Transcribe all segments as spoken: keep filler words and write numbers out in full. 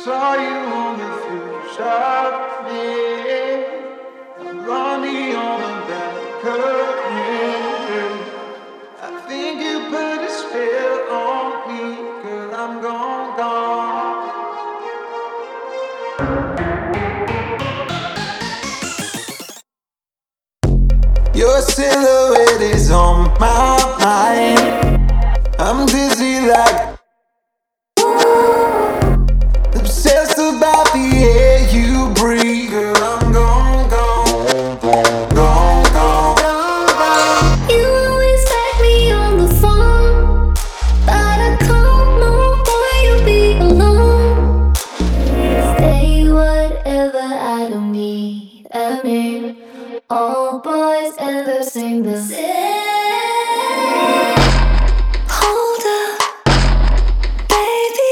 saw you on the future me. Blondie on the balcony. I think you put a spell on me, girl. I'm gone, gone. Your silhouette is on my mind. I'm dizzy like obsessed about the air you breathe. Girl, I'm gone, gone, gone, gone, gone, gone. You always take me on the phone, but I come on, boy, you be alone. Say whatever, I don't need a name. All boys ever sing the same. Hold up, baby.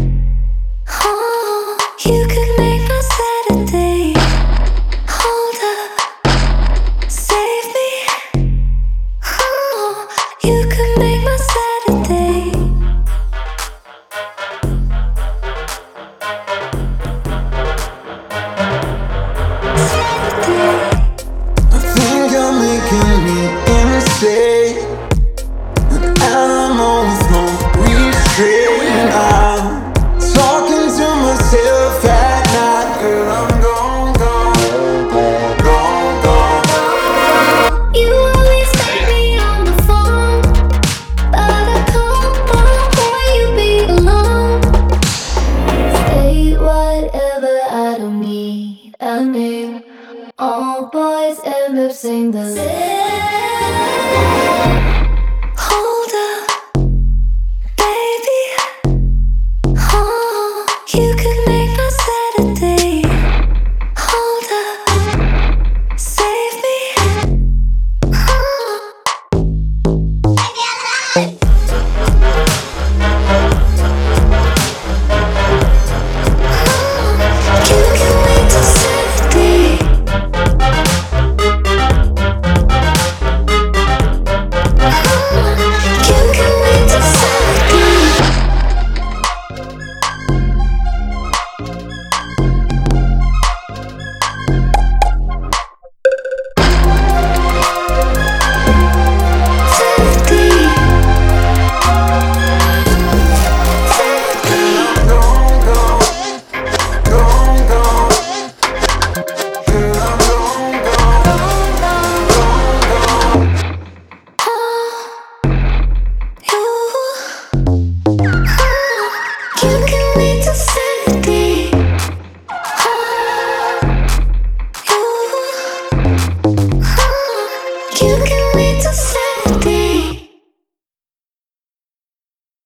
Oh, you could make my Saturday. Hold up, save me. Oh, you could make my Saturday. Saturday. I think you're making me insane. An animal with no restraint. I'm talking to myself at night. Girl, I'm gone, gone, gone, gone, gone. You always take me on the phone, but I come on, boy, you be alone. Say whatever, I don't need a name. All boys end up saying the same.